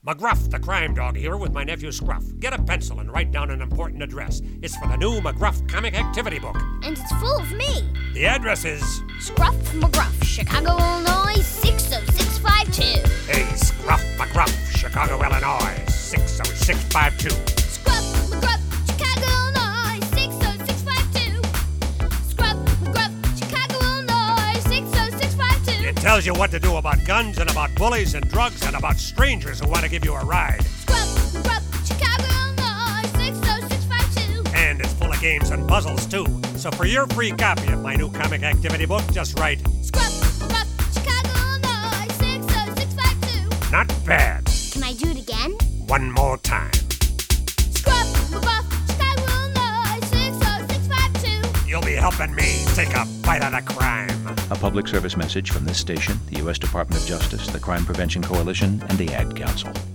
McGruff, the crime dog, here with my nephew Scruff. Get a pencil and write down an important address. It's for the new McGruff comic activity book. And it's full of me. The address is... Scruff McGruff, Chicago, Illinois, 60652. Hey, Scruff McGruff, Chicago, Illinois, 60652. Scruff McGruff, Chicago, Illinois, 60652. Scruff McGruff, Chicago, Illinois, 60652. It tells you what to do about guns and about bullies and drugs and about strangers who want to give you a ride. Scruff McGruff, Chicago, Illinois, 60652. And it's full of games and puzzles, too. So for your free copy of my new comic activity book, just write... Scruff McGruff, Chicago, Illinois, 60652. Not bad. Can I do it again? One more time. Scruff McGruff, Chicago, Illinois, 60652. You'll be helping me take a bite out of crime. A public service message from this station, the U.S. Department of Justice, the Crime Prevention Coalition, and the Ad Council.